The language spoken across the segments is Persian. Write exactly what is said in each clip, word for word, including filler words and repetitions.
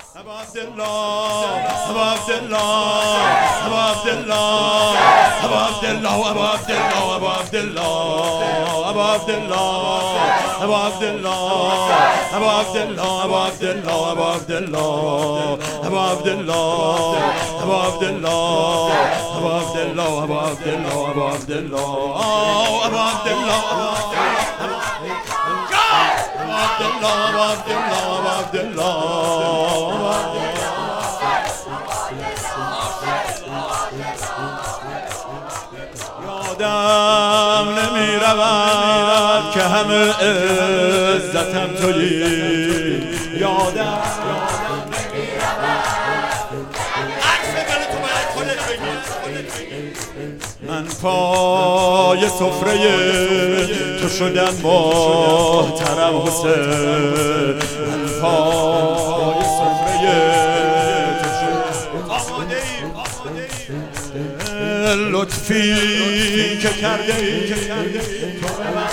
ابا عبدالله ابا عبدالله ابا عبدالله ابا عبدالله ابا عبدالله ابا عبدالله ابا عبدالله ابا عبدالله ابا عبدالله ابا عبدالله ابا عبدالله ابا عبدالله ابا عبدالله ابا عبدالله ابا عبدالله ابا عبدالله ابا عبدالله عبد الله عبد الله یادم نمی رود که همه عزتم تویی یادم نمی رود من پای سفره تو شدم محترم حسین من پای سفره تو شدم لطفی که کرده ای تو به من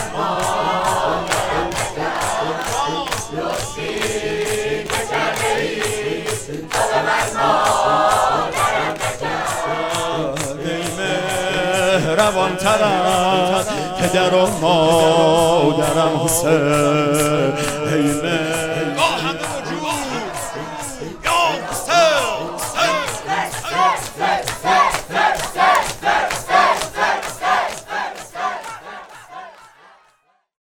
لطفی که کرده ای تو به من روان تر از پدر و مادرم حسین